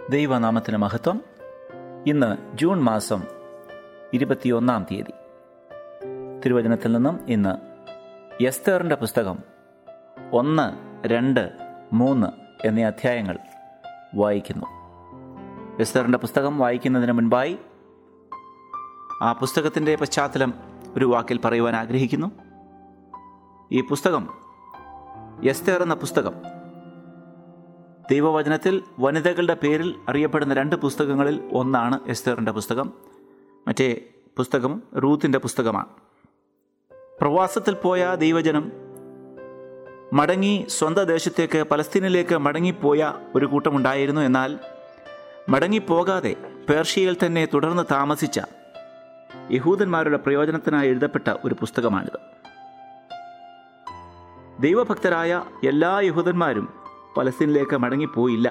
ദൈവനാമത്തിന് മഹത്വം. ഇന്ന് ജൂൺ മാസം 21 തീയതി. തിരുവചനത്തിൽ നിന്നും ഇന്ന് എസ്തേറിൻ്റെ പുസ്തകം 1, 2, 3 എന്നീ അധ്യായങ്ങൾ വായിക്കുന്നു. എസ്തേറിൻ്റെ പുസ്തകം വായിക്കുന്നതിന് മുൻപായി ആ പുസ്തകത്തിൻ്റെ പശ്ചാത്തലം ഒരു വാക്കിൽ പറയുവാൻ ആഗ്രഹിക്കുന്നു. ഈ പുസ്തകം, എസ്തേർ എന്ന പുസ്തകം, ദൈവവചനത്തിൽ വനിതകളുടെ പേരിൽ അറിയപ്പെടുന്ന 2 പുസ്തകങ്ങളിൽ ഒന്നാണ് എസ്തേറിൻ്റെ പുസ്തകം. മറ്റേ പുസ്തകം റൂത്തിൻ്റെ പുസ്തകമാണ്. പ്രവാസത്തിൽ പോയ ദൈവജനം മടങ്ങി സ്വന്തം ദേശത്തേക്ക്, പലസ്തീനിലേക്ക് മടങ്ങിപ്പോയ ഒരു കൂട്ടമുണ്ടായിരുന്നു. എന്നാൽ മടങ്ങിപ്പോകാതെ പേർഷ്യയിൽ തന്നെ തുടർന്ന് താമസിച്ച യഹൂദന്മാരുടെ പ്രയോജനത്തിനായി എഴുതപ്പെട്ട ഒരു പുസ്തകമാണിത്. ദൈവഭക്തരായ എല്ലാ യഹൂദന്മാരും പലസ്തീനിലേക്ക് മടങ്ങിപ്പോയില്ല.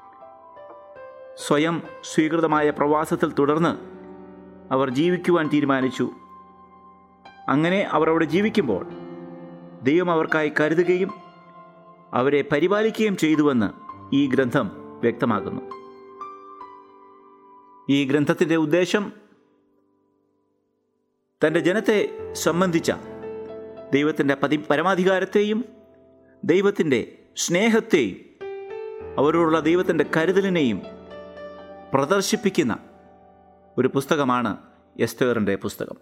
സ്വയം സ്വീകൃതമായ പ്രവാസത്തിൽ തുടർന്ന് അവർ ജീവിക്കുവാൻ തീരുമാനിച്ചു. അങ്ങനെ അവർ അവിടെ ജീവിക്കുമ്പോൾ ദൈവം അവർക്കായി കരുതുകയും അവരെ പരിപാലിക്കുകയും ചെയ്തുവെന്ന് ഈ ഗ്രന്ഥം വ്യക്തമാക്കുന്നു. ഈ ഗ്രന്ഥത്തിൻ്റെ ഉദ്ദേശം തൻ്റെ ജനത്തെ സംബന്ധിച്ച ദൈവത്തിൻ്റെ പരമാധികാരത്തെയും ദൈവത്തിൻ്റെ സ്നേഹത്തെയും അവരോടുള്ള ദൈവത്തിൻ്റെ കരുതലിനെയും പ്രദർശിപ്പിക്കുന്ന ഒരു പുസ്തകമാണ് എസ്തേറിൻ്റെ പുസ്തകം.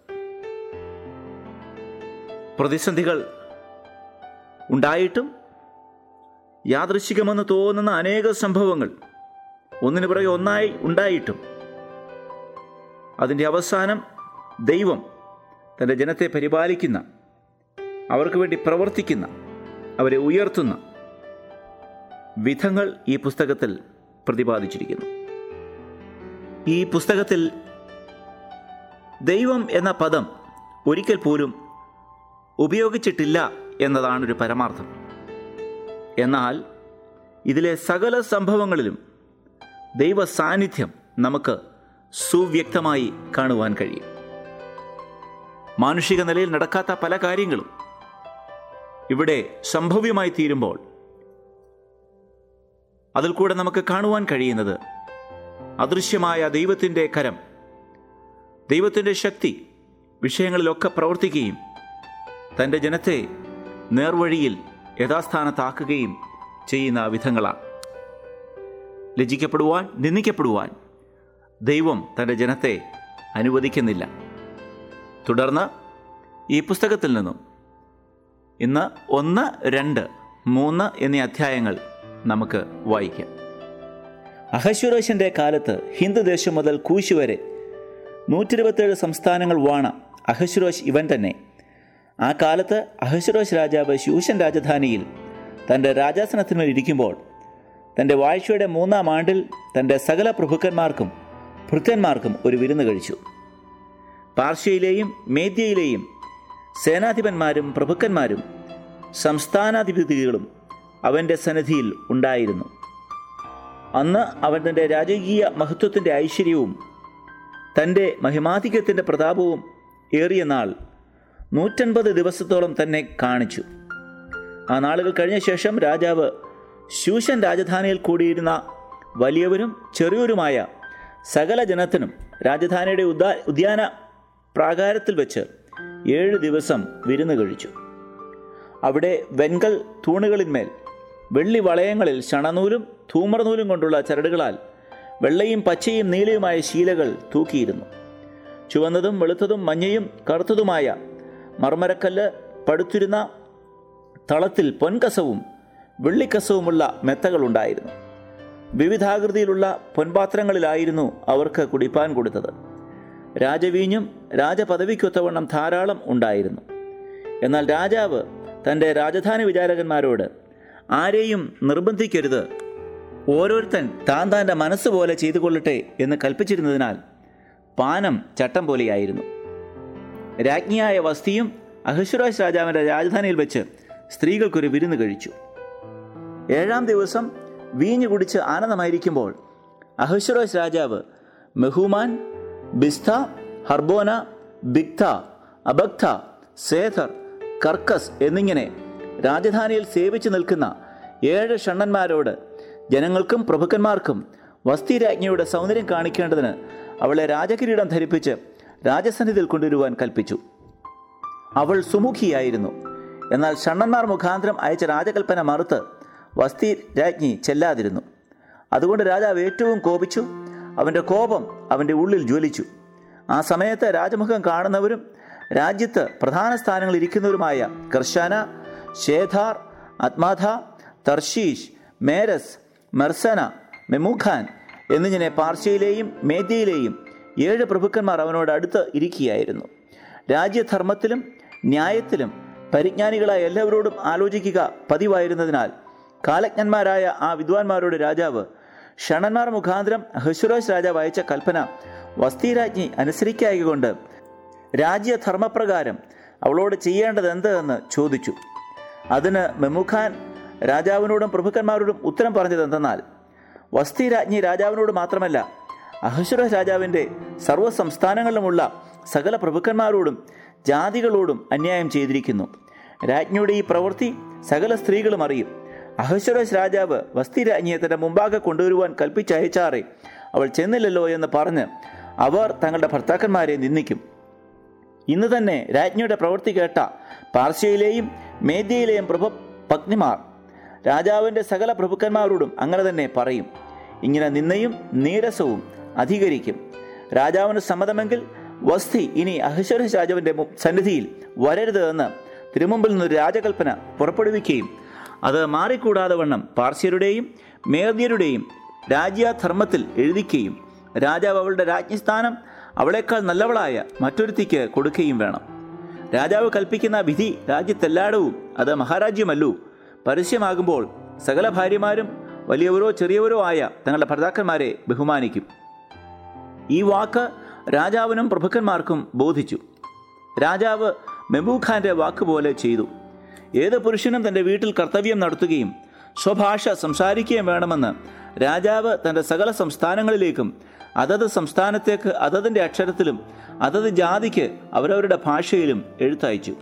പ്രതിസന്ധികൾ ഉണ്ടായിട്ടും യാദൃശ്ചികമെന്ന് തോന്നുന്ന അനേക സംഭവങ്ങൾ ഒന്നിനു പുറകെ ഒന്നായി ഉണ്ടായിട്ടും അതിൻ്റെ അവസാനം ദൈവം തൻ്റെ ജനത്തെ പരിപാലിക്കുന്ന, അവർക്ക് വേണ്ടി പ്രവർത്തിക്കുന്ന, അവരെ ഉയർത്തുന്ന വിധങ്ങൾ ഈ പുസ്തകത്തിൽ പ്രതിപാദിച്ചിരിക്കുന്നു. ഈ പുസ്തകത്തിൽ ദൈവം എന്ന പദം ഒരിക്കൽ പോലും ഉപയോഗിച്ചിട്ടില്ല എന്നതാണൊരു പരമാർത്ഥം. എന്നാൽ ഇതിലെ സകല സംഭവങ്ങളിലും ദൈവ സാന്നിധ്യം നമുക്ക് സുവ്യക്തമായി കാണുവാൻ കഴിയും. മാനുഷിക നിലയിൽ നടക്കാത്ത പല കാര്യങ്ങളും ഇവിടെ സംഭവ്യമായി തീരുമ്പോൾ അതിൽ കൂടെ നമുക്ക് കാണുവാൻ കഴിയുന്നത് അദൃശ്യമായ ദൈവത്തിൻ്റെ കരം, ദൈവത്തിൻ്റെ ശക്തി വിഷയങ്ങളിലൊക്കെ പ്രവർത്തിക്കുകയും തൻ്റെ ജനത്തെ നേർവഴിയിൽ യഥാസ്ഥാനത്താക്കുകയും ചെയ്യുന്ന വിധങ്ങളാണ്. ലജ്ജിക്കപ്പെടുവാൻ, നിന്ദിക്കപ്പെടുവാൻ ദൈവം തൻ്റെ ജനത്തെ അനുവദിക്കുന്നില്ല. തുടർന്ന് ഈ പുസ്തകത്തിൽ നിന്നും ഇന്ന് 1, 2, 3 എന്നീ അധ്യായങ്ങൾ നമുക്ക് വായിക്കാം. അഹശ്വേരോശിൻ്റെ കാലത്ത് ഹിന്ദു ദേശം മുതൽ കൂശ് വരെ 127 സംസ്ഥാനങ്ങൾ വാണ അഹശ്വേരോശ് ഇവൻ തന്നെ. ആ കാലത്ത് അഹശ്വേരോശ് രാജാവ് ശൂഷൻ രാജധാനിയിൽ തൻ്റെ രാജാസനത്തിന്മേൽ ഇരിക്കുമ്പോൾ തൻ്റെ വാഴ്ചയുടെ 3-ാം ആണ്ടിൽ തൻ്റെ സകല പ്രഭുക്കന്മാർക്കും ഭൃത്യന്മാർക്കും ഒരു വിരുന്ന് കഴിച്ചു. പാർശ്യയിലെയും മേദ്യയിലെയും സേനാധിപന്മാരും പ്രഭുക്കന്മാരും സംസ്ഥാനാധിപതികളും അവൻ്റെ സന്നിധിയിൽ ഉണ്ടായിരുന്നു. അന്ന് അവൻ തൻ്റെ രാജകീയ മഹത്വത്തിൻ്റെ ഐശ്വര്യവും തൻ്റെ മഹിമാധിക്യത്തിൻ്റെ പ്രതാപവും ഏറിയ നാൾ 150 ദിവസത്തോളം തന്നെ കാണിച്ചു. ആ നാളുകൾ കഴിഞ്ഞ ശേഷം രാജാവ് ശൂഷൻ രാജധാനിയിൽ കൂടിയിരുന്ന വലിയവരും ചെറിയവരുമായ സകല ജനത്തിനും രാജധാനിയുടെ ഉദ്യാന പ്രാകാരത്തിൽ വെച്ച് 7 ദിവസം വിരുന്ന് കഴിച്ചു. അവിടെ വെൺകൽ തൂണുകളിന്മേൽ വെള്ളി വളയങ്ങളിൽ ശണനൂലും ധൂമ്രനൂലും കൊണ്ടുള്ള ചരടുകളാൽ വെള്ളയും പച്ചയും നീലയുമായ ശീലകൾ തൂക്കിയിരുന്നു. ചുവന്നതും വെളുത്തതും മഞ്ഞയും കറുത്തതുമായ മർമരക്കല്ല് പടുത്തിരുന്ന തളത്തിൽ പൊൻകസവും വെള്ളിക്കസവുമുള്ള മെത്തകളുണ്ടായിരുന്നു. വിവിധാകൃതിയിലുള്ള പൊൻപാത്രങ്ങളിലായിരുന്നു അവർക്ക് കുടിപ്പാൻ കൊടുത്തത്. രാജവീഞ്ഞും രാജപദവിക്കൊത്തവണ്ണം ധാരാളം ഉണ്ടായിരുന്നു. എന്നാൽ രാജാവ് തൻ്റെ രാജധാനി വിചാരകന്മാരോട് ആരെയും നിർബന്ധിക്കരുത്, ഓരോരുത്തൻ താൻ്റെ മനസ്സുപോലെ ചെയ്തു കൊള്ളട്ടെ എന്ന് കൽപ്പിച്ചിരുന്നതിനാൽ പാനം ചട്ടം പോലെയായിരുന്നു. രാജ്ഞിയായ വസ്തിയും അഹശ്വേരോശ് രാജാവിൻ്റെ രാജധാനിയിൽ വെച്ച് സ്ത്രീകൾക്കൊരു വിരുന്ന് കഴിച്ചു. 7-ാം ദിവസം വീഞ്ഞു കുടിച്ച് ആനന്ദമായിരിക്കുമ്പോൾ അഹശ്വേരോശ് രാജാവ് മെഹൂമാൻ, ബിസ്ത, ഹർബോന, ബിഗ്ത, അബഗ്ത, സേഥർ, കർക്കസ് എന്നിങ്ങനെ രാജധാനിയിൽ സേവിച്ചു നിൽക്കുന്ന 7 ഷണ്ഡന്മാരോട് ജനങ്ങൾക്കും പ്രഭുക്കന്മാർക്കും വസ്തി രാജ്ഞിയുടെ സൗന്ദര്യം കാണിക്കേണ്ടതിന് അവളെ രാജകിരീടം ധരിപ്പിച്ച് രാജസന്നിധിയിൽ കൊണ്ടുവരുവാൻ കൽപ്പിച്ചു. അവൾ സുമുഖിയായിരുന്നു. എന്നാൽ ഷണ്ഡന്മാർ മുഖാന്തരം അയച്ച രാജകൽപ്പന മറുത്ത് വസ്തി രാജ്ഞി ചെല്ലാതിരുന്നു. അതുകൊണ്ട് രാജാവ് ഏറ്റവും കോപിച്ചു. അവൻ്റെ കോപം അവൻ്റെ ഉള്ളിൽ ജ്വലിച്ചു. ആ സമയത്ത് രാജമുഖം കാണുന്നവരും രാജ്യത്ത് പ്രധാന സ്ഥാനങ്ങളിൽ ഇരിക്കുന്നവരുമായ കർശാന, ഷേഥാർ, അത്മാഥ, തർഷീഷ്, മേരസ്, മെർസന, മെമുഖാൻ എന്നിങ്ങനെ പാർശ്യയിലെയും മേദ്യയിലെയും 7 പ്രഭുക്കന്മാർ അവനോട് അടുത്ത് ഇരിക്കുകയായിരുന്നു. രാജ്യധർമ്മത്തിലും ന്യായത്തിലും പരിജ്ഞാനികളായ എല്ലാവരോടും ആലോചിക്കുക പതിവായിരുന്നതിനാൽ കാലജ്ഞന്മാരായ ആ വിദ്വാൻമാരോട് രാജാവ് ഷണ്ഡന്മാർ മുഖാന്തരം അഹശ്വേരോശ് രാജാവ് അയച്ച കൽപ്പന വസ്തിരാജ്ഞി അനുസരിക്കായകൊണ്ട് രാജ്യധർമ്മപ്രകാരം അവളോട് ചെയ്യേണ്ടത് എന്ത് എന്ന് ചോദിച്ചു. അതിന് മെമുഖാൻ രാജാവിനോടും പ്രഭുക്കന്മാരോടും ഉത്തരം പറഞ്ഞത് എന്തെന്നാൽ, വസ്തിരാജ്ഞി രാജാവിനോട് മാത്രമല്ല അഹശ്വേരോശ് രാജാവിൻ്റെ സർവ്വ സംസ്ഥാനങ്ങളിലുമുള്ള സകല പ്രഭുക്കന്മാരോടും ജാതികളോടും അന്യായം ചെയ്തിരിക്കുന്നു. രാജ്ഞിയുടെ ഈ പ്രവൃത്തി സകല സ്ത്രീകളും അറിയും. അഹശ്വേരോശ് രാജാവ് വസ്തിരാജ്ഞിയെ തന്റെ മുമ്പാകെ കൊണ്ടുവരുവാൻ കൽപ്പിച്ചയച്ചാറേ അവൾ ചെന്നില്ലല്ലോ എന്ന് പറഞ്ഞ് അവർ തങ്ങളുടെ ഭർത്താക്കന്മാരെ നിന്ദിക്കും. ഇന്ന് തന്നെ രാജ്ഞിയുടെ പ്രവൃത്തി കേട്ട പാർശ്യയിലെയും മേദ്യയിലെയും പത്നിമാർ രാജാവിൻ്റെ സകല പ്രഭുക്കന്മാരോടും അങ്ങനെ തന്നെ പറയും. ഇങ്ങനെ നിന്ദയും നീരസവും അധികരിക്കും. രാജാവിന് സമ്മതമെങ്കിൽ വസ്തി ഇനി അഹശ്വേരോശ് രാജാവിൻ്റെ സന്നിധിയിൽ വരരുത് എന്ന് തിരുമുമ്പിൽ നിന്നൊരു രാജകൽപ്പന പുറപ്പെടുവിക്കുകയും അത് മാറിക്കൂടാതെ വണ്ണം പാർശ്യരുടെയും മേദ്യരുടെയും രാജ്യധർമ്മത്തിൽ എഴുതിക്കുകയും രാജാവ് അവളുടെ രാജ്ഞിസ്ഥാനം അവളേക്കാൾ നല്ലവളായ മറ്റൊരുത്തിക്ക് കൊടുക്കുകയും വേണം. രാജാവ് കൽപ്പിക്കുന്ന വിധി രാജ്യത്തെല്ലായിടവും അത് മഹാരാജ്യമല്ലൂ പരസ്യമാകുമ്പോൾ സകല ഭാര്യമാരും വലിയവരോ ചെറിയവരോ ആയ തങ്ങളുടെ ഭർത്താക്കന്മാരെ ബഹുമാനിക്കും. ഈ വാക്ക് രാജാവിനും പ്രഭുക്കന്മാർക്കും ബോധിച്ചു. രാജാവ് മെമുഖാന്റെ വാക്കുപോലെ ചെയ്തു. ഏത് പുരുഷനും തൻ്റെ വീട്ടിൽ കർത്തവ്യം നടത്തുകയും സ്വഭാഷ സംസാരിക്കുകയും വേണമെന്ന് രാജാവ് തൻ്റെ സകല സംസ്ഥാനങ്ങളിലേക്കും അതത് സംസ്ഥാനത്തേക്ക് അതതിൻ്റെ അക്ഷരത്തിലും അതത് ജാതിക്ക് അവരവരുടെ ഭാഷയിലും എഴുത്തയച്ചു.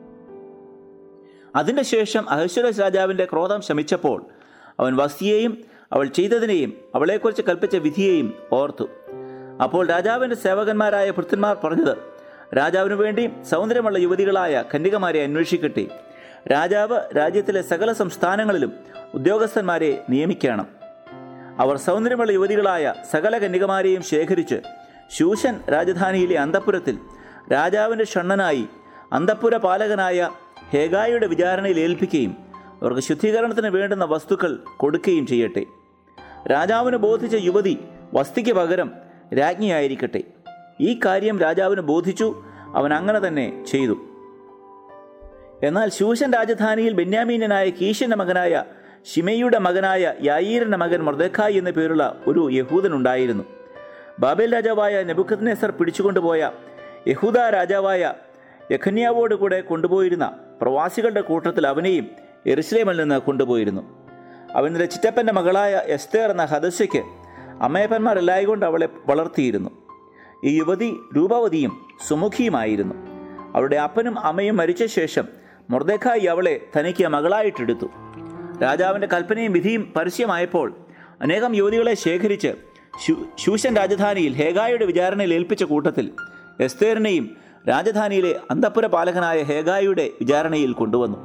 അതിൻ്റെ ശേഷം അഹശ്വേരോശ് രാജാവിൻ്റെ ക്രോധം ശമിച്ചപ്പോൾ അവൻ വസ്തിയെയും അവൾ ചെയ്തതിനെയും അവളെക്കുറിച്ച് കൽപ്പിച്ച വിധിയെയും ഓർത്തു. അപ്പോൾ രാജാവിൻ്റെ സേവകന്മാരായ ഭൃത്യന്മാർ പറഞ്ഞത്, രാജാവിനു വേണ്ടി സൗന്ദര്യമുള്ള യുവതികളായ കന്യകമാരെ അന്വേഷിക്കട്ടെ. രാജാവ് രാജ്യത്തിലെ സകല സംസ്ഥാനങ്ങളിലും ഉദ്യോഗസ്ഥന്മാരെ നിയമിക്കണം. അവർ സൗന്ദര്യമുള്ള യുവതികളായ സകല കന്യകമാരെയും ശേഖരിച്ച് ശൂഷൻ രാജധാനിയിലെ അന്തഃപുരത്തിൽ രാജാവിൻ്റെ ഷണ്ഡനായി അന്തഃപുര പാലകനായ ഹേഗായിയുടെ വിചാരണയിൽ ഏൽപ്പിക്കുകയും അവർക്ക് ശുദ്ധീകരണത്തിന് വേണ്ടുന്ന വസ്തുക്കൾ കൊടുക്കുകയും ചെയ്യട്ടെ. രാജാവിന് ബോധിച്ച യുവതി വസ്തിക്ക് പകരം രാജ്ഞിയായിരിക്കട്ടെ. ഈ കാര്യം രാജാവിന് ബോധിച്ചു. അവൻ അങ്ങനെ തന്നെ ചെയ്തു. എന്നാൽ ശൂഷൻ രാജധാനിയിൽ ബെന്യാമീന്യനായ കീശിന്റെ മകനായ ശിമെയിയുടെ മകനായ യായീരിന്റെ മകൻ മൊർദെഖായി എന്നു പേരുള്ള ഒരു യഹൂദനുണ്ടായിരുന്നു. ബാബേൽ രാജാവായ നെബൂഖദ്നേസർ പിടിച്ചുകൊണ്ടുപോയ യഹൂദ രാജാവായ യെഖന്യാവോട് കൂടെ കൊണ്ടുപോയിരുന്ന പ്രവാസികളുടെ കൂട്ടത്തിൽ അവനെയും യെരുശലേമിൽ നിന്ന് കൊണ്ടുപോയിരുന്നു. അവൻ്റെ ചിറ്റപ്പൻ്റെ മകളായ എസ്തേർ എന്ന ഹദസ്യയ്ക്ക് അമ്മയപ്പന്മാർ എല്ലായിക്കൊണ്ട് അവളെ വളർത്തിയിരുന്നു. ഈ യുവതി രൂപവതിയും സുമുഖിയുമായിരുന്നു. അവളുടെ അപ്പനും അമ്മയും മരിച്ച ശേഷം മൊർദെഖായി അവളെ തനിക്ക് മകളായിട്ടെടുത്തു. രാജാവിൻ്റെ കൽപ്പനയും വിധിയും പരസ്യമായപ്പോൾ അനേകം യുവതികളെ ശേഖരിച്ച് ശൂഷൻ രാജധാനിയിൽ ഹേഗായിയുടെ വിചാരണയിൽ ഏൽപ്പിച്ച കൂട്ടത്തിൽ എസ്തേറിനെയും രാജധാനിയിലെ അന്തഃപുര പാലകനായ ഹേഗായിയുടെ വിചാരണയിൽ കൊണ്ടുവന്നു.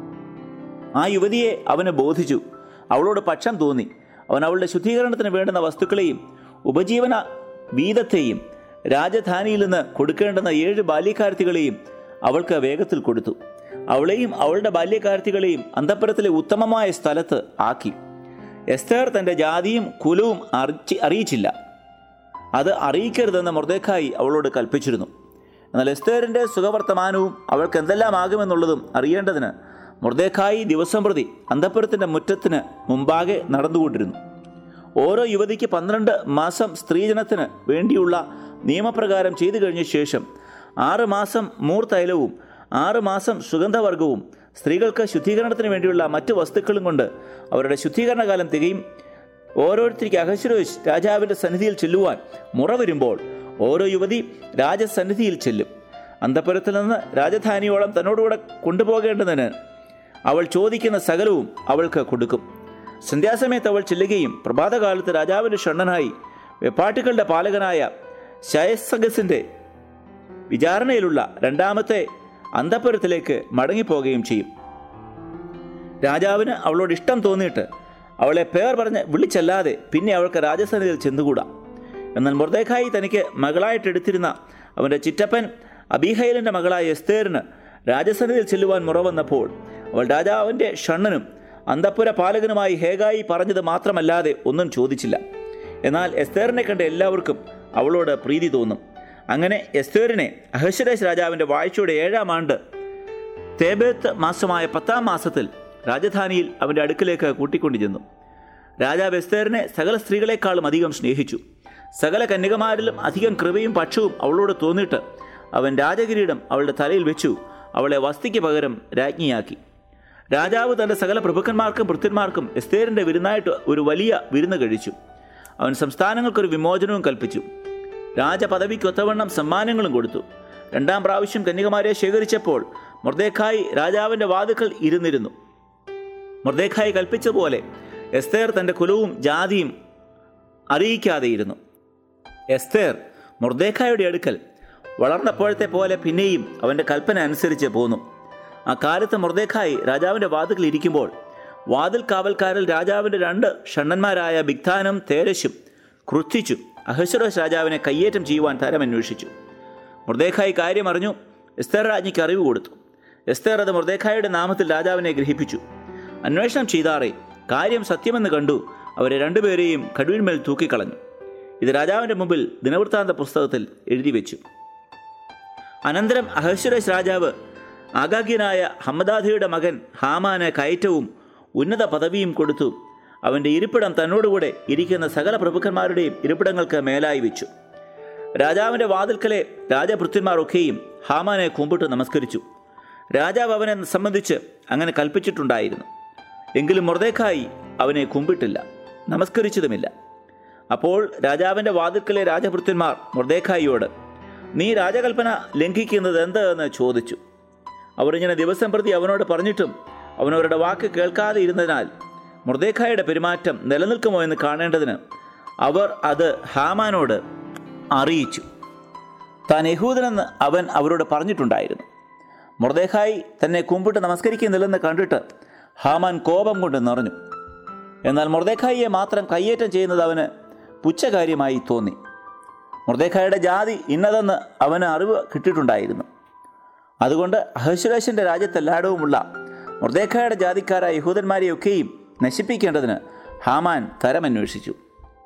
ആ യുവതിയെ അവന് ബോധിച്ചു. അവളോട് പക്ഷം തോന്നി. അവൻ അവളുടെ ശുദ്ധീകരണത്തിന് വേണ്ടുന്ന വസ്തുക്കളെയും ഉപജീവന വീതത്തെയും രാജധാനിയിൽ നിന്ന് കൊടുക്കേണ്ടുന്ന 7 ബാല്യക്കാരത്തികളെയും അവൾക്ക് വേഗത്തിൽ കൊടുത്തു. അവളെയും അവളുടെ ബാല്യക്കാരത്തികളെയും അന്തഃപുരത്തിലെ ഉത്തമമായ സ്ഥലത്ത് ആക്കി. എസ്തേർ തൻ്റെ ജാതിയും കുലവും അറിയിച്ചില്ല. അത് അറിയിക്കരുതെന്ന് മൊർദെഖായി അവളോട് കൽപ്പിച്ചിരുന്നു. എന്നാൽ എസ്തേറിൻ്റെ സുഖവർത്തമാനവും അവൾക്ക് എന്തെല്ലാം ആകുമെന്നുള്ളതും അറിയേണ്ടതിന് മൊർദെഖായി ദിവസം പ്രതി അന്തഃപുരത്തിൻ്റെ മുറ്റത്തിന് മുമ്പാകെ നടന്നുകൊണ്ടിരുന്നു. ഓരോ യുവതിക്ക് 12 മാസം സ്ത്രീജനത്തിന് വേണ്ടിയുള്ള നിയമപ്രകാരം ചെയ്തു കഴിഞ്ഞ ശേഷം 6 മാസം മൂർത്തൈലവും 6 മാസം സുഗന്ധവർഗവും സ്ത്രീകൾക്ക് ശുദ്ധീകരണത്തിന് വേണ്ടിയുള്ള മറ്റു വസ്തുക്കളും കൊണ്ട് അവരുടെ ശുദ്ധീകരണകാലം തികയും. ഓരോരുത്തർക്ക് അഹശ്വേരോശ് രാജാവിൻ്റെ സന്നിധിയിൽ ചെല്ലുവാൻ മുറ വരുമ്പോൾ ഓരോ യുവതി രാജസന്നിധിയിൽ ചെല്ലും. അന്തഃപുരത്തിൽ നിന്ന് രാജധാനിയോളം തന്നോടുകൂടെ കൊണ്ടുപോകേണ്ടതിന് അവൾ ചോദിക്കുന്ന സകലവും അവൾക്ക് കൊടുക്കും. സന്ധ്യാസമയത്ത് അവൾ ചെല്ലുകയും പ്രഭാതകാലത്ത് രാജാവിൻ്റെ ഷണ്ണനായി വെപ്പാട്ടികളുടെ പാലകനായ ശയസഗസിൻ്റെ വിചാരണയിലുള്ള രണ്ടാമത്തെ അന്തഃപുരത്തിലേക്ക് മടങ്ങിപ്പോവുകയും ചെയ്യും. രാജാവിന് അവളോട് ഇഷ്ടം തോന്നിയിട്ട് അവളെ പേർ പറഞ്ഞ് വിളിച്ചല്ലാതെ പിന്നെ അവൾക്ക് രാജസന്നിധിയിൽ ചെന്നുകൂടാ. എന്നാൽ മൊർദെഖായി തനിക്ക് മകളായിട്ടെടുത്തിരുന്ന അവൻ്റെ ചിറ്റപ്പൻ അബീഹൈലിൻ്റെ മകളായ എസ്തേറിന് രാജസന്നിധിയിൽ ചെല്ലുവാൻ മുറ വന്നപ്പോൾ അവൾ രാജാവിൻ്റെ ഷണ്ണനും അന്തഃപുര പാലകനുമായി ഹേഗായി പറഞ്ഞത് മാത്രമല്ലാതെ ഒന്നും ചോദിച്ചില്ല. എന്നാൽ എസ്തേറിനെ കണ്ട എല്ലാവർക്കും അവളോട് പ്രീതി തോന്നും. അങ്ങനെ എസ്തേറിനെ അഹശ്വേരോശ് രാജാവിൻ്റെ വാഴ്ചയുടെ 7-ാം ആണ്ട് തേബേത്ത് മാസമായ 10-ാം മാസത്തിൽ രാജധാനിയിൽ അവൻ്റെ അടുക്കിലേക്ക് കൂട്ടിക്കൊണ്ടു ചെന്നു. രാജാവ് എസ്തേറിനെ സകല സ്ത്രീകളെക്കാളും അധികം സ്നേഹിച്ചു. സകല കന്യകമാരിലും അധികം കൃപയും പക്ഷവും അവളോട് തോന്നിയിട്ട് അവൻ രാജകിരീടം അവളുടെ തലയിൽ വെച്ചു അവളെ വസ്തിക്ക് പകരം രാജ്ഞിയാക്കി. രാജാവ് തൻ്റെ സകല പ്രഭുക്കന്മാർക്കും ഭൃത്യന്മാർക്കും എസ്തേറിൻ്റെ വിരുന്നായിട്ട് ഒരു വലിയ വിരുന്ന് കഴിച്ചു. അവൻ സംസ്ഥാനങ്ങൾക്കൊരു വിമോചനവും കൽപ്പിച്ചു. രാജപദവിക്കൊത്തവണ്ണം സമ്മാനങ്ങളും കൊടുത്തു. 2-ാം പ്രാവശ്യം കന്യകമാരെ ശേഖരിച്ചപ്പോൾ മൊർദെഖായി രാജാവിൻ്റെ വാതിൽക്കൽ ഇരുന്നിരുന്നു. മൊർദെഖായി കൽപ്പിച്ചതുപോലെ എസ്തേർ തൻ്റെ കുലവും ജാതിയും അറിയിക്കാതെയിരുന്നു. എസ്തേർ മൊർദെഖായിയുടെ അടുക്കൽ വളർന്നപ്പോഴത്തെ പോലെ പിന്നെയും അവൻ്റെ കൽപ്പന അനുസരിച്ച് പോന്നു. ആ കാലത്ത് മൊർദെഖായി രാജാവിൻ്റെ വാതിൽക്കൽ ഇരിക്കുമ്പോൾ വാതിൽ കാവൽക്കാരിൽ രാജാവിൻ്റെ 2 ഷണ്ണന്മാരായ ബിഗ്ധാനും തേരശും ക്രുദ്ധിച്ചു അഹശ്വേരോശ് രാജാവിനെ കയ്യേറ്റം ചെയ്യുവാൻ തരമന്വേഷിച്ചു. മൊർദെഖായി കാര്യം അറിഞ്ഞു എസ്തേർ രാജ്ഞിക്ക് അറിവ് കൊടുത്തു. എസ്തേർ അത് മൊർദെഖായിയുടെ നാമത്തിൽ രാജാവിനെ ഗ്രഹിപ്പിച്ചു. അന്വേഷണം ചെയ്താറെ കാര്യം സത്യമെന്ന് കണ്ടു അവരെ 2 പേരെയും കടുവിന്മേൽ തൂക്കിക്കളഞ്ഞു. ഇത് രാജാവിൻ്റെ മുമ്പിൽ ദിനവൃത്താന്ത പുസ്തകത്തിൽ എഴുതി വെച്ചു. അനന്തരം അഹശ്വേരോശ് രാജാവ് ആഗാഗ്യനായ ഹമ്മദാഥയുടെ മകൻ ഹാമാന് കയറ്റവും ഉന്നത പദവിയും കൊടുത്തു. അവൻ്റെ ഇരിപ്പിടം തന്നോടുകൂടെ ഇരിക്കുന്ന സകല പ്രഭുക്കന്മാരുടെയും ഇരിപ്പിടങ്ങൾക്ക് മേലായി വെച്ചു. രാജാവിൻ്റെ വാതിൽക്കലെ രാജഭൃത്യന്മാരൊക്കെയും ഹാമാനെ കുമ്പിട്ട് നമസ്കരിച്ചു. രാജാവ് അവനെ സംബന്ധിച്ച് അങ്ങനെ കൽപ്പിച്ചിട്ടുണ്ടായിരുന്നു. എങ്കിലും മൊർദെഖായി അവനെ കുമ്പിട്ടില്ല, നമസ്കരിച്ചതുമില്ല. അപ്പോൾ രാജാവിൻ്റെ വാതിൽക്കലെ രാജഭൃത്യന്മാർ മൊർദെഖായിയോട്, നീ രാജകൽപ്പന ലംഘിക്കുന്നത് എന്ത് എന്ന് ചോദിച്ചു. അവർ ഇങ്ങനെ ദിവസം പ്രതി അവനോട് പറഞ്ഞിട്ടും അവനവരുടെ വാക്ക് കേൾക്കാതെ ഇരുന്നതിനാൽ മൊർദെഖായിയുടെ പെരുമാറ്റം നിലനിൽക്കുമോ എന്ന് കാണേണ്ടതിന് അവർ അത് ഹാമാനോട് അറിയിച്ചു. താൻ യഹൂദനെന്ന് അവൻ അവരോട് പറഞ്ഞിട്ടുണ്ടായിരുന്നു. മൊർദെഖായി തന്നെ കുമ്പിട്ട് നമസ്കരിക്കുന്നില്ലെന്ന് കണ്ടിട്ട് ഹാമാൻ കോപം കൊണ്ട് നിറഞ്ഞു. എന്നാൽ മൊർദെഖായിയെ മാത്രം കയ്യേറ്റം ചെയ്യുന്നത് അവന് പുച്ഛകാര്യമായി തോന്നി. മൊർദെഖായിയുടെ ജാതി ഇന്നതെന്ന് അവന് അറിവ് കിട്ടിയിട്ടുണ്ടായിരുന്നു. അതുകൊണ്ട് അഹശ്വേരോശിൻ്റെ രാജ്യത്തെല്ലായിടവുമുള്ള മൊർദെഖായിയുടെ ജാതിക്കാരായ യഹൂദന്മാരെയൊക്കെയും നശിപ്പിക്കേണ്ടതിന് ഹാമാൻ തരമന്വേഷിച്ചു.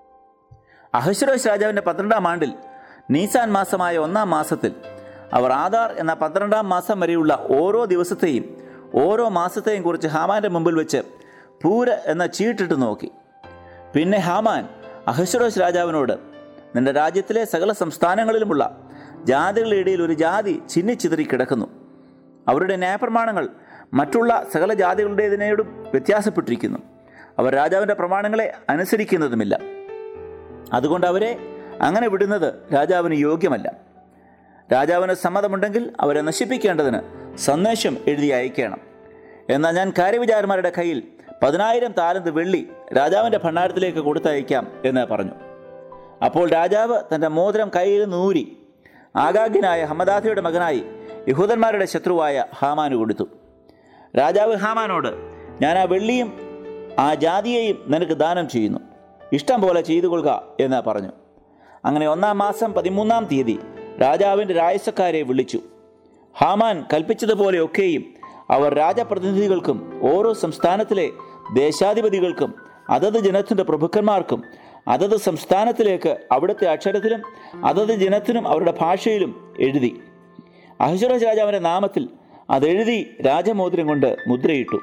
അഹശ്വേരോശ് രാജാവിൻ്റെ 12-ാം ആണ്ടിൽ നീസാൻ മാസമായ 1-ാം മാസത്തിൽ അവർ ആദാർ എന്ന 12-ാം മാസം വരെയുള്ള ഓരോ ദിവസത്തെയും ഓരോ മാസത്തെയും കുറിച്ച് ഹാമാൻ്റെ മുമ്പിൽ വെച്ച് പൂര് എന്ന ചീട്ടിട്ട് നോക്കി. പിന്നെ ഹാമാൻ അഹശ്വേരോശ് രാജാവിനോട്, നിന്റെ രാജ്യത്തിലെ സകല സംസ്ഥാനങ്ങളിലുമുള്ള ജാതികളുടെ ഇടയിൽ ഒരു ജാതി ചിന്നിച്ചിതറി കിടക്കുന്നു. അവരുടെ ന്യായപ്രമാണങ്ങൾ മറ്റുള്ള സകല ജാതികളുടേതിനോടും വ്യത്യാസപ്പെട്ടിരിക്കുന്നു. അവർ രാജാവിൻ്റെ പ്രമാണങ്ങളെ അനുസരിക്കുന്നതുമില്ല. അതുകൊണ്ട് അവരെ അങ്ങനെ വിടുന്നത് രാജാവിന് യോഗ്യമല്ല. രാജാവിന് സമ്മതമുണ്ടെങ്കിൽ അവരെ നശിപ്പിക്കേണ്ടതിന് സന്ദേശം എഴുതി അയക്കണം. എന്നാൽ ഞാൻ കാര്യവിചാരന്മാരുടെ കയ്യിൽ 10,000 താലന്ത് വെള്ളി രാജാവിൻ്റെ ഭണ്ഡാരത്തിലേക്ക് കൊടുത്തയക്കാം എന്ന് പറഞ്ഞു. അപ്പോൾ രാജാവ് തൻ്റെ മോതിരം കയ്യിൽ നൂരി ആഗാഗ്യനായ ഹമ്മദാഥയുടെ മകനായി യഹൂദന്മാരുടെ ശത്രുവായ ഹാമാന് കൊടുത്തു. രാജാവ് ഹാമാനോട്, ഞാൻ ആ വെള്ളിയും ആ ജാതിയെയും നിനക്ക് ദാനം ചെയ്യുന്നു, ഇഷ്ടം പോലെ ചെയ്തു കൊള്ളുക എന്ന് പറഞ്ഞു. അങ്ങനെ 1-ാം മാസം 13-ാം തീയതി രാജാവിൻ്റെ രായസക്കാരെ വിളിച്ചു. ഹാമാൻ കൽപ്പിച്ചതുപോലെയൊക്കെയും അവർ രാജപ്രതിനിധികൾക്കും ഓരോ സംസ്ഥാനത്തിലെ ദേശാധിപതികൾക്കും അതത് ജനത്തിൻ്റെ പ്രഭുക്കന്മാർക്കും അതത് സംസ്ഥാനത്തിലേക്ക് അവിടുത്തെ അക്ഷരത്തിലും അതത് ജനത്തിനും അവരുടെ ഭാഷയിലും എഴുതി. അഹശ്വേരോശ് രാജാവിൻ്റെ നാമത്തിൽ അതെഴുതി രാജമോതിരം കൊണ്ട് മുദ്രയിട്ടു.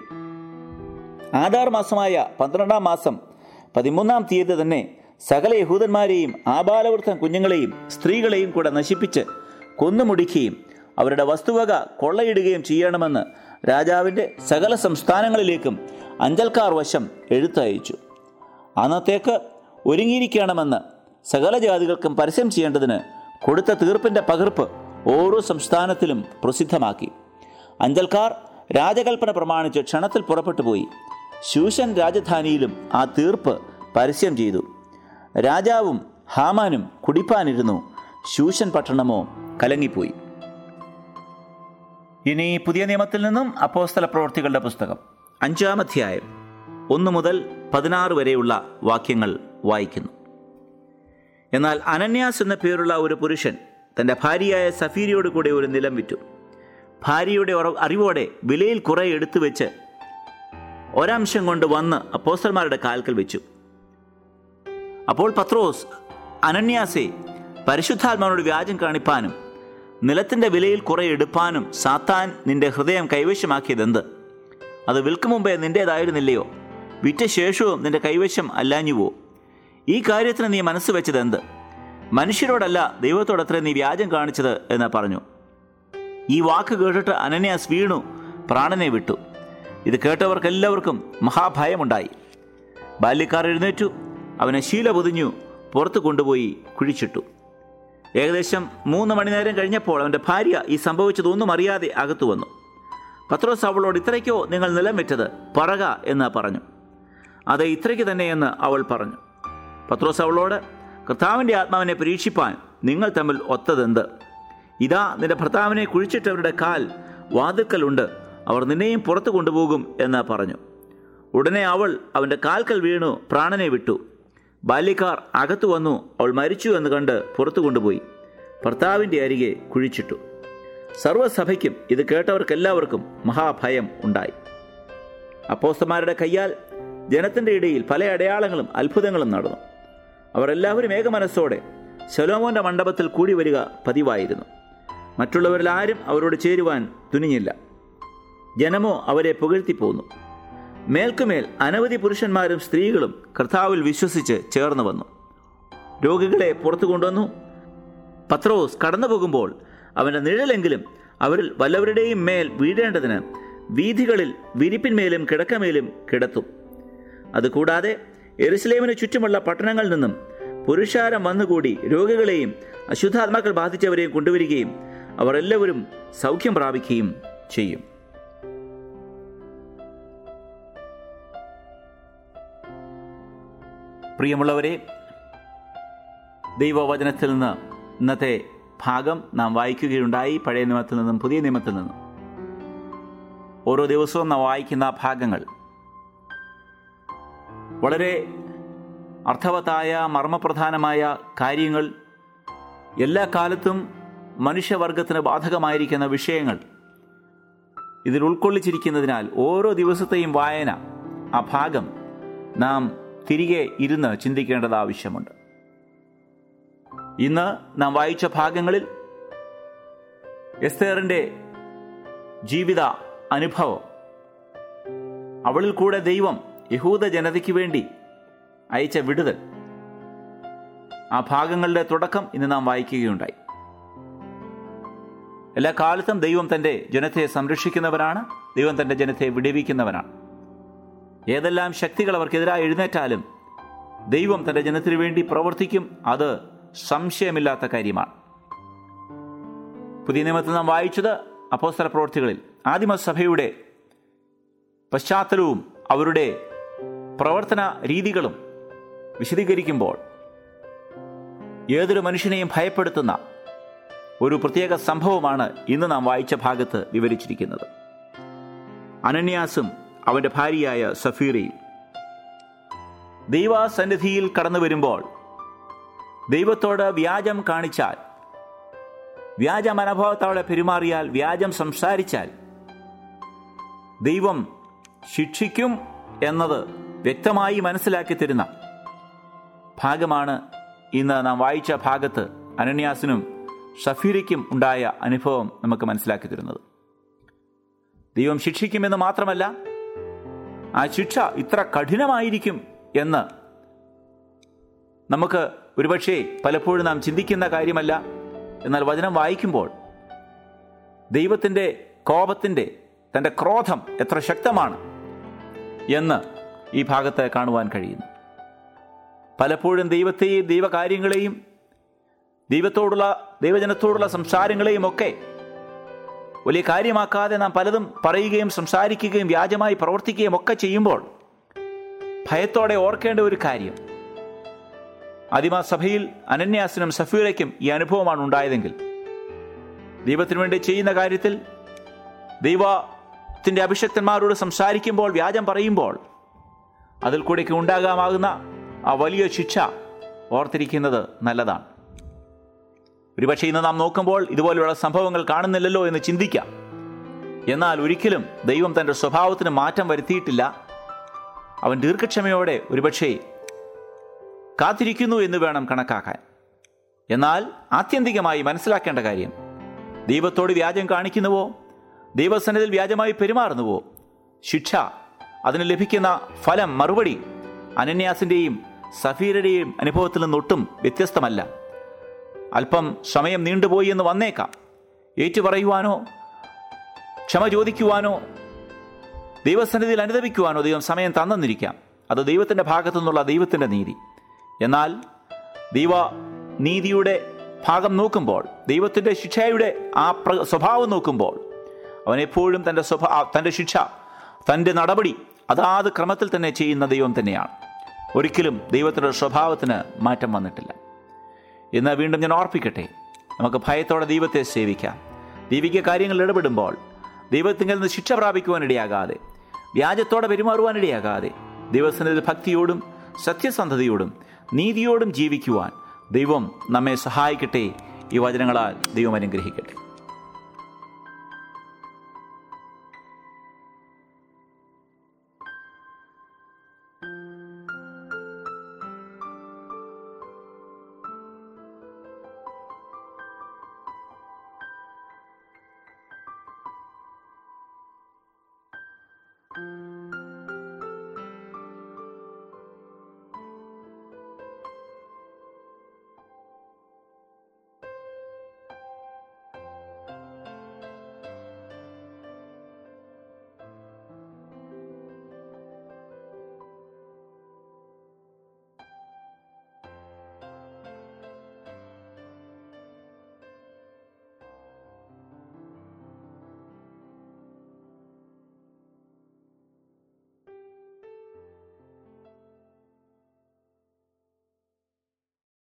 ആദാർ മാസമായ 12-ാം മാസം 13-ാം തീയതി തന്നെ സകല യഹൂദന്മാരെയും ആബാലവൃദ്ധം കുഞ്ഞുങ്ങളെയും സ്ത്രീകളെയും കൂടെ നശിപ്പിച്ച് കൊന്നുമുടിക്കുകയും അവരുടെ വസ്തുവക കൊള്ളയിടുകയും ചെയ്യണമെന്ന് രാജാവിൻ്റെ സകല സംസ്ഥാനങ്ങളിലേക്കും അഞ്ചൽക്കാർ വശം എഴുത്തയച്ചു. അന്നത്തേക്ക് ഒരുങ്ങിയിരിക്കണമെന്ന് സകല ജാതികൾക്കും പരസ്യം ചെയ്യേണ്ടതിന് കൊടുത്ത തീർപ്പിൻ്റെ പകർപ്പ് ഓരോ സംസ്ഥാനത്തിലും പ്രസിദ്ധമാക്കി. അഞ്ചൽക്കാർ രാജകൽപ്പന പ്രമാണിച്ച് ക്ഷണത്തിൽ പുറപ്പെട്ടു പോയി. ശൂഷൻ രാജധാനിയിലും ആ തീർപ്പ് പരസ്യം ചെയ്തു. രാജാവും ഹാമാനും കുടിപ്പാനിരുന്നു. ശൂഷൻ പട്ടണമോ കലങ്ങിപ്പോയി. ഇനി പുതിയ നിയമത്തിൽ നിന്നും അപ്പോസ്തല പ്രവൃത്തികളുടെ പുസ്തകം 5-ാം അധ്യായം 1 മുതൽ 16 വരെയുള്ള വാക്യങ്ങൾ വായിക്കുന്നു. എന്നാൽ അനന്യാസ് എന്ന പേരുള്ള ഒരു പുരുഷൻ തൻ്റെ ഭാര്യയായ സഫീരയോട് കൂടെ ഒരു നിലം വിറ്റു. ഭാര്യയുടെ അറിവോടെ വിലയിൽ കുറെ എടുത്തു വെച്ച് ഒരംശം കൊണ്ട് വന്ന് അപ്പോസ്തലന്മാരുടെ കാൽക്കൽ വെച്ചു. അപ്പോൾ പത്രോസ്, അനന്യാസേ, പരിശുദ്ധാത്മാവിനോട് വ്യാജം കാണിപ്പാനും നിലത്തിൻ്റെ വിലയിൽ കുറെ എടുപ്പാനും സാത്താൻ നിന്റെ ഹൃദയം കൈവശമാക്കിയതെന്ത്? അത് വിൽക്കും മുമ്പേ നിൻ്റേതായിരുന്നില്ലയോ? വിറ്റ ശേഷവും നിന്റെ കൈവശം അല്ലാഞ്ഞുവോ? ഈ കാര്യത്തിന് നീ മനസ്സ് വെച്ചതെന്ത്? മനുഷ്യരോടല്ല ദൈവത്തോടത്ര നീ വ്യാജം കാണിച്ചത് എന്ന് പറഞ്ഞു. ഈ വാക്ക് കേട്ടിട്ട് അനന്യാസ് വീണു പ്രാണനെ വിട്ടു. ഇത് കേട്ടവർക്കെല്ലാവർക്കും മഹാഭയമുണ്ടായി. ബാല്യക്കാർ എഴുന്നേറ്റു അവനെ ശീല പൊതിഞ്ഞു പുറത്തു കൊണ്ടുപോയി കുഴിച്ചിട്ടു. ഏകദേശം 3 മണിനേരം കഴിഞ്ഞപ്പോൾ അവൻ്റെ ഭാര്യ ഈ സംഭവിച്ചതൊന്നും അറിയാതെ അകത്തു വന്നു. പത്രോസ് അവളോട്, ഇത്രയ്ക്കോ നിങ്ങൾ നിലം വെച്ചത്? പറക എന്ന് പറഞ്ഞു. അതെ, ഇത്രയ്ക്ക് തന്നെയെന്ന് അവൾ പറഞ്ഞു. പത്രോസ് അവളോട്, കർത്താവിൻ്റെ ആത്മാവിനെ പരീക്ഷിപ്പാൻ നിങ്ങൾ തമ്മിൽ ഒത്തതെന്ത്? ഇതാ, നിന്റെ ഭർത്താവിനെ കുഴിച്ചിട്ടവരുടെ കാൽ വാതിൽക്കലുണ്ട്, അവർ നിന്നെയും പുറത്തു കൊണ്ടുപോകും എന്ന് പറഞ്ഞു. ഉടനെ അവൾ അവൻ്റെ കാൽക്കൽ വീണു പ്രാണനെ വിട്ടു. ബാല്യക്കാർ അകത്തു വന്നു അവൾ മരിച്ചു എന്ന് കണ്ട് പുറത്തു കൊണ്ടുപോയി ഭർത്താവിൻ്റെ അരികെ കുഴിച്ചിട്ടു. സർവ്വസഭയ്ക്കും ഇത് കേട്ടവർക്കെല്ലാവർക്കും മഹാഭയം ഉണ്ടായി. അപ്പോസ്തലന്മാരുടെ കയ്യാൽ ജനത്തിൻ്റെ ഇടയിൽ പല അടയാളങ്ങളും അത്ഭുതങ്ങളും നടന്നു. അവർ എല്ലാവരും ഏകമനസ്സോടെ ശലോമോന്റെ മണ്ഡപത്തിൽ കൂടി വരിക പതിവായിരുന്നു. മറ്റുള്ളവരിൽ ആരും അവരോട് ചേരുവാൻ തുനിഞ്ഞില്ല. ജനമോ അവരെ പുകഴ്ത്തിപ്പോന്നു. മേൽക്കുമേൽ അനവധി പുരുഷന്മാരും സ്ത്രീകളും കർത്താവിൽ വിശ്വസിച്ച് ചേർന്ന് വന്നു. രോഗികളെ പുറത്തു കൊണ്ടുവന്നു. പത്രോസ് കടന്നു പോകുമ്പോൾ അവൻ്റെ നിഴലെങ്കിലും അവരിൽ വല്ലവരുടെയും മേൽ വീഴേണ്ടതിന് വീഥികളിൽ വിരിപ്പിന്മേലും കിടക്കമേലും കിടത്തും. അതുകൂടാതെ യെരുശലേമിന് ചുറ്റുമുള്ള പട്ടണങ്ങളിൽ നിന്നും പുരുഷാരം വന്നുകൂടി രോഗികളെയും അശുദ്ധാത്മാക്കൾ ബാധിച്ചവരെയും കൊണ്ടുവരികയും അവർ എല്ലാവരും സൗഖ്യം പ്രാപിക്കുകയും ചെയ്യും. പ്രിയമുള്ളവരെ, ദൈവവചനത്തിൽ നിന്ന് ഇന്നത്തെ ഭാഗം നാം വായിക്കുകയുണ്ടായി. പഴയ നിയമത്തിൽ നിന്നും പുതിയ നിയമത്തിൽ നിന്നും. ഓരോ ദിവസവും നാം വായിക്കുന്ന ഭാഗങ്ങൾ വളരെ അർത്ഥവത്തായ മർമ്മപ്രധാനമായ കാര്യങ്ങൾ, എല്ലാ കാലത്തും മനുഷ്യവർഗത്തിന് ബാധകമായിരിക്കുന്ന വിഷയങ്ങൾ ഇതിൽ ഉൾക്കൊള്ളിച്ചിരിക്കുന്നതിനാൽ ഓരോ ദിവസത്തെയും വായന, ആ ഭാഗം നാം തിരികെ ഇരുന്ന് ചിന്തിക്കേണ്ടത് ആവശ്യമുണ്ട്. ഇന്ന് നാം വായിച്ച ഭാഗങ്ങളിൽ എസ്തേറിൻ്റെ ജീവിത അനുഭവം, അവളിൽ കൂടെ ദൈവം യഹൂദ ജനതയ്ക്ക് വേണ്ടി അയച്ച വിടുതൽ, ആ ഭാഗങ്ങളുടെ തുടക്കം ഇന്ന് നാം വായിക്കുകയുണ്ടായി. എല്ലാ കാലത്തും ദൈവം തൻ്റെ ജനത്തെ സംരക്ഷിക്കുന്നവനാണ്. ദൈവം തൻ്റെ ജനത്തെ വിടുവിക്കുന്നവനാണ്. ഏതെല്ലാം ശക്തികൾ അവർക്കെതിരായി എഴുന്നേറ്റാലും ദൈവം തൻ്റെ ജനത്തിനു വേണ്ടി പ്രവർത്തിക്കും. അത് സംശയമില്ലാത്ത കാര്യമാണ്. പുതിയ നിയമത്തിൽ നാം വായിച്ചത് അപ്പോസ്തല പ്രവൃത്തികളിൽ ആദിമസഭയുടെ പശ്ചാത്തലവും അവരുടെ പ്രവർത്തന രീതികളും വിശദീകരിക്കുമ്പോൾ ഏതൊരു മനുഷ്യനെയും ഭയപ്പെടുത്തുന്ന ഒരു പ്രത്യേക സംഭവമാണ് ഇന്ന് നാം വായിച്ച ഭാഗത്ത് വിവരിച്ചിരിക്കുന്നത്. അനന്യാസും അവൻ്റെ ഭാര്യയായ സഫീറയും ദൈവസന്നിധിയിൽ കടന്നു വരുമ്പോൾ ദൈവത്തോട് വ്യാജം കാണിച്ചാൽ, വ്യാജ മനോഭാവത്തോടെ പെരുമാറിയാൽ, വ്യാജം സംസാരിച്ചാൽ ദൈവം ശിക്ഷിക്കും എന്നത് വ്യക്തമായി മനസ്സിലാക്കി തരുന്ന ഭാഗമാണ് ഇന്ന് നാം വായിച്ച ഭാഗത്ത് അനന്യാസിനും സഫീറയ്ക്കും ഉണ്ടായ അനുഭവം നമുക്ക് മനസ്സിലാക്കി തരുന്നത്. ദൈവം ശിക്ഷിക്കുമെന്ന് മാത്രമല്ല, ആ ശിക്ഷ ഇത്ര കഠിനമായിരിക്കും എന്ന് നമുക്ക് ഒരുപക്ഷെ പലപ്പോഴും നാം ചിന്തിക്കുന്ന കാര്യമല്ല. എന്നാൽ വചനം വായിക്കുമ്പോൾ ദൈവത്തിൻ്റെ കോപത്തിൻ്റെ, തൻ്റെ ക്രോധം എത്ര ശക്തമാണ് എന്ന് ഈ ഭാഗത്ത് കാണുവാൻ കഴിയുന്നു. പലപ്പോഴും ദൈവത്തെയും ദൈവകാര്യങ്ങളെയും ദൈവജനത്തോടുള്ള സംസാരങ്ങളെയും ഒക്കെ വലിയ കാര്യമാക്കാതെ നാം പലതും പറയുകയും സംസാരിക്കുകയും വ്യാജമായി പ്രവർത്തിക്കുകയും ഒക്കെ ചെയ്യുമ്പോൾ ഭയത്തോടെ ഓർക്കേണ്ട ഒരു കാര്യം, ആദിമസഭയിൽ അനന്യാസിനും സഫീറയ്ക്കും ഈ അനുഭവമാണ് ഉണ്ടായതെങ്കിൽ, ദൈവത്തിനു വേണ്ടി ചെയ്യുന്ന കാര്യത്തിൽ ദൈവത്തിൻ്റെ അഭിഷക്തന്മാരോട് സംസാരിക്കുമ്പോൾ, വ്യാജം പറയുമ്പോൾ അതിൽ കൂടെയൊക്കെ ഉണ്ടാകാമാകുന്ന ആ വലിയ ശിക്ഷ ഓർത്തിരിക്കുന്നത് നല്ലതാണ്. ഒരുപക്ഷെ ഇന്ന് നാം നോക്കുമ്പോൾ ഇതുപോലെയുള്ള സംഭവങ്ങൾ കാണുന്നില്ലല്ലോ എന്ന് ചിന്തിക്കാം. എന്നാൽ ഒരിക്കലും ദൈവം തൻ്റെ സ്വഭാവത്തിന് മാറ്റം വരുത്തിയിട്ടില്ല. അവൻ ദീർഘക്ഷമയോടെ ഒരുപക്ഷെ കാത്തിരിക്കുന്നു എന്ന് വേണം കണക്കാക്കാൻ. എന്നാൽ ആത്യന്തികമായി മനസ്സിലാക്കേണ്ട കാര്യം, ദൈവത്തോട് വ്യാജം കാണിക്കുന്നുവോ, ദൈവസന്നിധിയിൽ വ്യാജമായി പെരുമാറുന്നുവോ, ശിക്ഷ, അതിന് ലഭിക്കുന്ന ഫലം, മറുപടി അനന്യാസിൻ്റെയും സഫീറയുടെയും അനുഭവത്തിൽ നിന്നൊട്ടും വ്യത്യസ്തമല്ല. അല്പം സമയം നീണ്ടുപോയി എന്ന് വന്നേക്കാം. ഏറ്റുപറയുവാനോ ക്ഷമ ചോദിക്കുവാനോ ദൈവസന്നിധിയിൽ അനുദപിക്കുവാനോ ദൈവം സമയം തന്നിരിക്കാം. അത് ദൈവത്തിൻ്റെ ഭാഗത്തു നിന്നുള്ള ദൈവത്തിൻ്റെ നീതി. എന്നാൽ ദൈവനീതിയുടെ ഭാഗം നോക്കുമ്പോൾ, ദൈവത്തിൻ്റെ ശിക്ഷയുടെ ആ സ്വഭാവം നോക്കുമ്പോൾ, അവനെപ്പോഴും തൻ്റെ ശിക്ഷ, തൻ്റെ നടപടി അതാത് ക്രമത്തിൽ തന്നെ ചെയ്യുന്ന ദൈവം തന്നെയാണ്. ഒരിക്കലും ദൈവത്തിൻ്റെ സ്വഭാവത്തിന് മാറ്റം വന്നിട്ടില്ല. ഇന്ന് വീണ്ടും ഞാൻ ഓർപ്പിക്കട്ടെ, നമുക്ക് ഭയത്തോടെ ദൈവത്തെ സേവിക്കാം. ദൈവിക കാര്യങ്ങളിൽ ഇടപെടുമ്പോൾ ദൈവത്തിൽ നിന്ന് ശിക്ഷ പ്രാപിക്കുവാനിടയാകാതെ, വ്യാജത്തോടെ പെരുമാറുവാനിടയാകാതെ, ദൈവസന്നിധിയിൽ ഭക്തിയോടും സത്യസന്ധതയോടും നീതിയോടും ജീവിക്കുവാൻ ദൈവം നമ്മെ സഹായിക്കട്ടെ. ഈ വചനങ്ങളാൽ ദൈവം അനുഗ്രഹിക്കട്ടെ.